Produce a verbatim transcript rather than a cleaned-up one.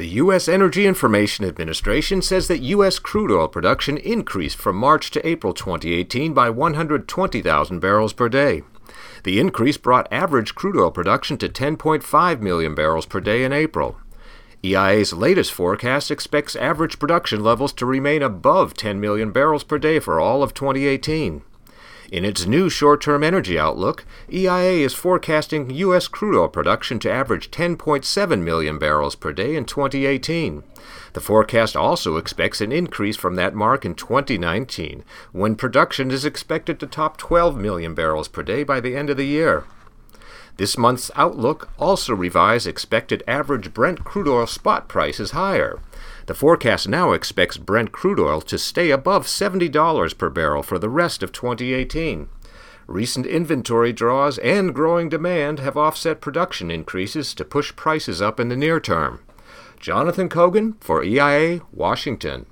The U S Energy Information Administration says that U S crude oil production increased from March to April twenty eighteen by one hundred twenty thousand barrels per day. The increase brought average crude oil production to ten point five million barrels per day in April. E I A's latest forecast expects average production levels to remain above ten million barrels per day for all of twenty eighteen. In its new short-term energy outlook, E I A is forecasting U S crude oil production to average ten point seven million barrels per day in twenty eighteen. The forecast also expects an increase from that mark in twenty nineteen, when production is expected to top twelve million barrels per day by the end of the year. This month's outlook also revised expected average Brent crude oil spot prices higher. The forecast now expects Brent crude oil to stay above seventy dollars per barrel for the rest of twenty eighteen. Recent inventory draws and growing demand have offset production increases to push prices up in the near term. Jonathan Cogan for E I A, Washington.